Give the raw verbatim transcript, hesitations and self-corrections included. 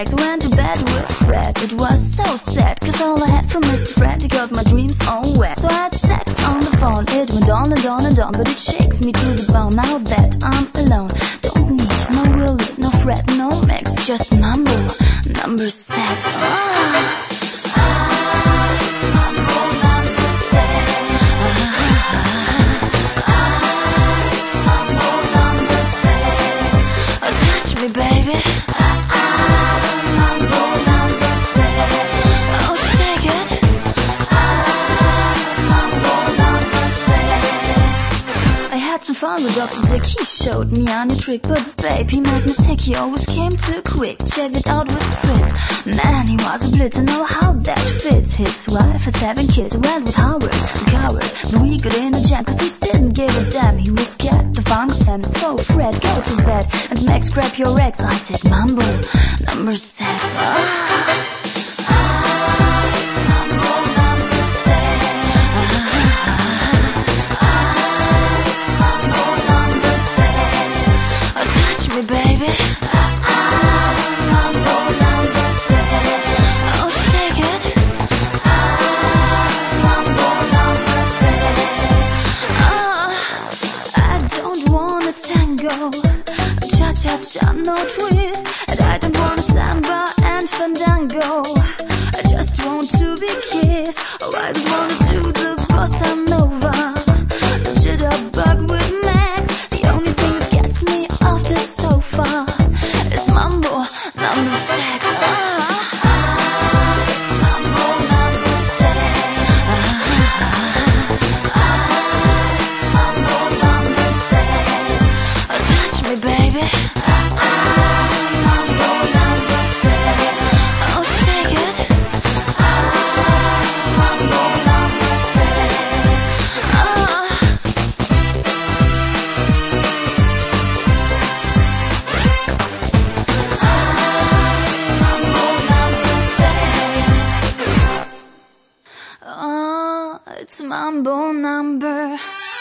sex. I went to bed with Fred. It was so sad, cause all I had from Mister Fred, he got my dreams all wet. So I had sex on the phone. It went on and on and on, but it shakes me to the bone. Now that I'm alone, don't need no Willie, no Fred, no Max, just Mambo number six. Ah. Baby, oh shake it. I had some fun with Doctor Dick. He showed me a new trick, but babe, he made me sick. He always came too quick. Checked it out with Fritz. Man, he was a blitz. I know how that fits. His wife had seven kids. I went with Howard, the coward, but we got in a jam, cause he didn't give a damn. He was scared, the funk Sam. So Fred, go to bed, and Max, grab your ex. I said Mambo number six. Ah. Cha-cha-cha, no twist, and I don't want samba and fandango. I just want to be kissed. Oh, I just want to do the bossa nova. The jitterbug with Max. The only thing that gets me off the sofa is Mambo number six. Ah. It's Mambo number